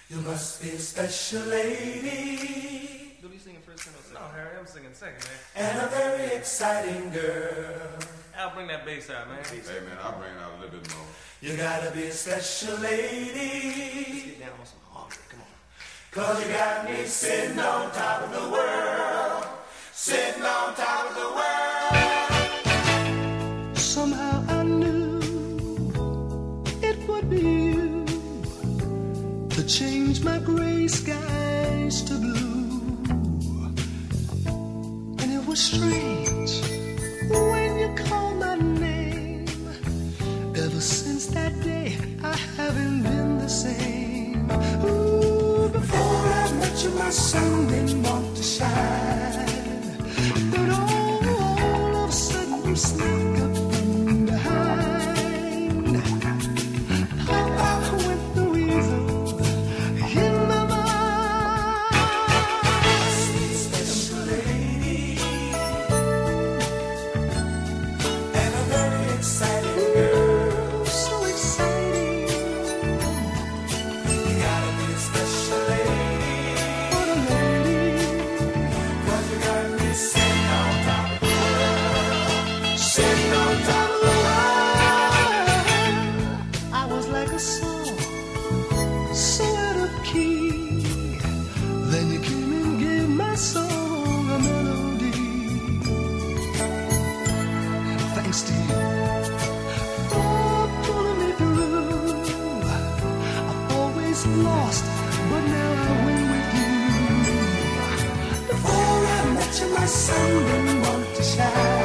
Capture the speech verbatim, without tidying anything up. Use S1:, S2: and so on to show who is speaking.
S1: You must be a special lady.
S2: Do you singing first or second? No, Harry, I'm singing second, man.
S1: And a very exciting girl.
S2: I'll bring that bass out, man.
S3: Hey, man, I'll bring it out a little bit more.
S1: You gotta be a special lady.
S2: Let's get down on some harmony. Come on.
S1: Cause you got me sitting on top of the world. Sitting on top of the world.
S4: Somehow I knew it would be you to change my gray skies to blue. And it was strange when you called my name. Ever since that day I haven't been the same. Ooh, before I met you my sun didn't want to shine, but all, all of a sudden you snuck up from behind. Pop-Pop went the weasel in my mind.
S1: Special lady. And a very exciting girl.
S4: So exciting.
S1: You gotta be a special lady.
S4: What a lady.
S1: Cause you got me sitting on top of the world. Sitting on top of the world.
S4: I was like a song, so out of key. Then you came and gave my song a melody. Thanks to you for pulling me through. I've always lost, but now I win with you. Before I met you, my sun didn't want to shine.